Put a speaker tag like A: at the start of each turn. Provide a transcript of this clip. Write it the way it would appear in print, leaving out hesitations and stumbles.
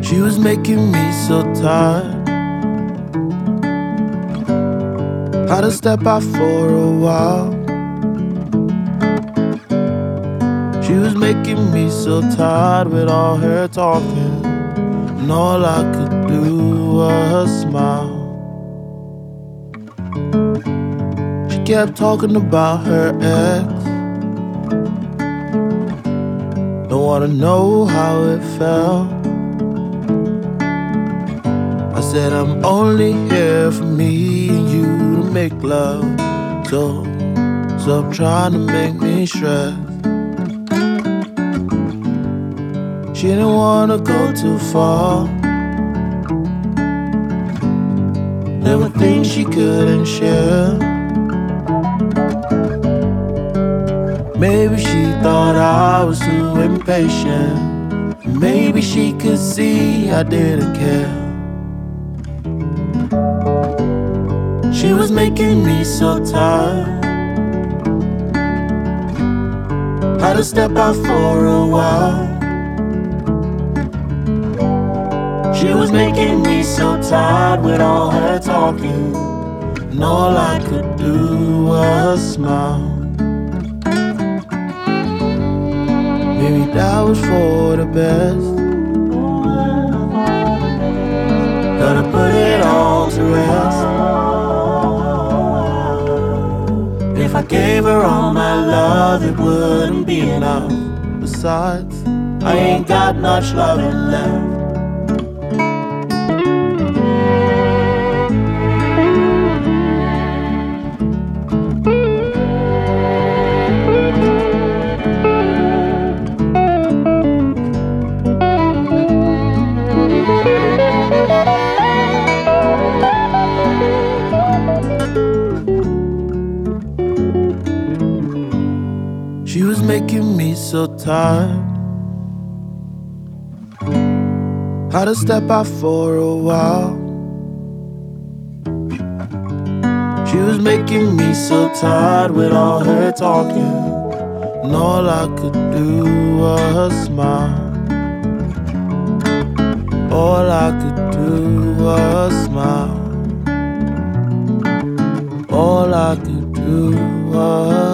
A: She was making me so tired. Had to step out for a while. She was making me so tired with all her talking, and all I could do was smile. She kept talking about her ex. Don't wanna know how it felt. I said I'm only here for me and you to make love. So stop trying to make me stress. She didn't wanna go too far. There were things she couldn't share. Maybe she thought I was too impatient. Maybe she could see I didn't care. She was making me so tired. Had to step out for a while. She was making me so tired with all her talking, and all I could do was smile. Maybe that was for the best. Gotta put it all to rest. If I gave her all my love, it wouldn't be enough. Besides, I ain't got much loving left. She was making me so tired. Had to step out for a while. She was making me so tired with all her talking, and all I could do was smile. All I could do was smile. All I could do was